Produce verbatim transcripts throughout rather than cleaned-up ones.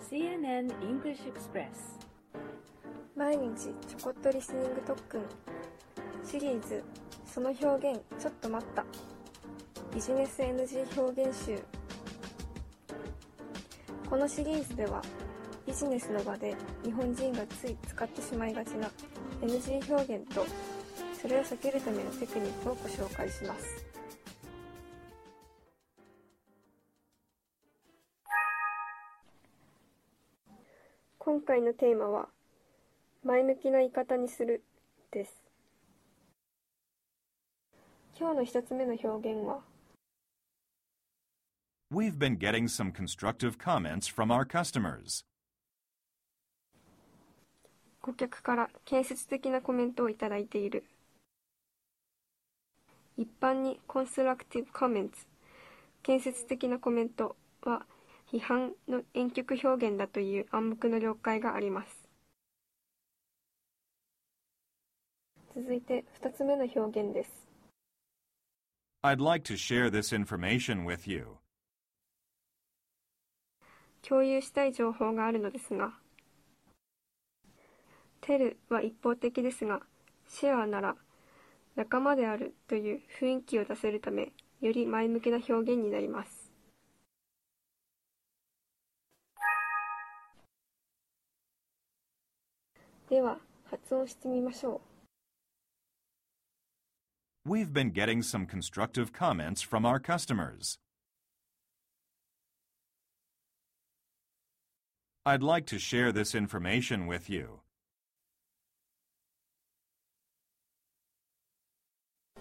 シーエヌエヌ English Express 毎日ちょこっとリスニング特訓シリーズその表現ちょっと待ったビジネス エヌジー 表現集。このシリーズではビジネスの場で日本人がつい使ってしまいがちな エヌジー 表現とそれを避けるためのテクニックをご紹介します。今回のテーマは前向きな言い方にするです。今日の一つ目の表現は We've been getting some constructive comments from our customers. 顧客から建設的なコメントをいただいている。一般に constructive comments 建設的なコメントは批判の婉曲表現だという暗黙の了解があります。続いて二つ目の表現です。 I'd like to share this information with you. 共有したい情報があるのですが、tell は一方的ですが、share なら仲間であるという雰囲気を出せるため、より前向きな表現になります。では、発音してみましょう。 We've been getting some constructive comments from our customers. I'd like to share this information with you.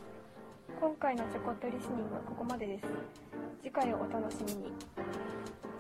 今回のちょこっとリスニングはここまでです。次回をお楽しみに。